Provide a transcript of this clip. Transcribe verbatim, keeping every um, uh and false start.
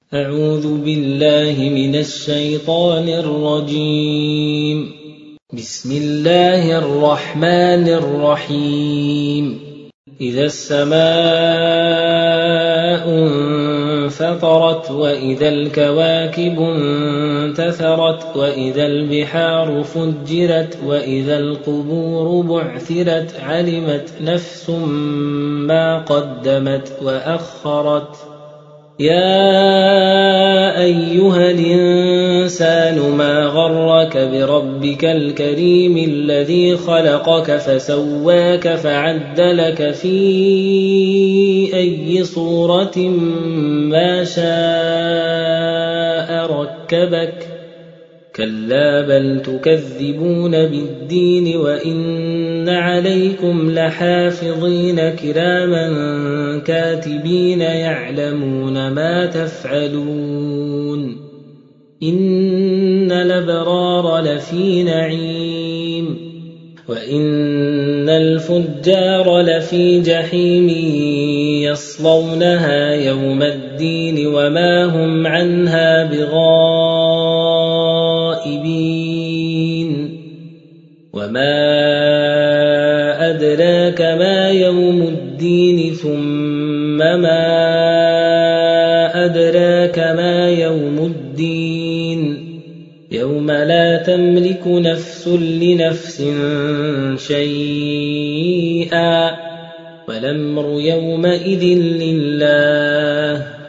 أعوذ بالله من الشيطان الرجيم. بسم الله الرحمن الرحيم. إذا السماء انفطرت وإذا الكواكب انتثرت وإذا البحار فجرت وإذا القبور بعثرت علمت نفس ما قدمت وأخرت. يا أيها الإنسان ما غرك بربك الكريم الذي خلقك فسواك فعدلك في أي صورة ما شاء ركبك. كلا بل تكذبون بالدين وإن عليكم لحافظين كراما كاتبين يعلمون ما تفعلون. إن الأبرار لفي نعيم وإن الفجار لفي جحيم يصلونها يوم الدين وما هم عنها بغائبين. وما أدراك ما يوم الدين ثم ما أدراك ما يوم الدين يوم لا تملك نفس لنفس شيئا والأمر يومئذ لله.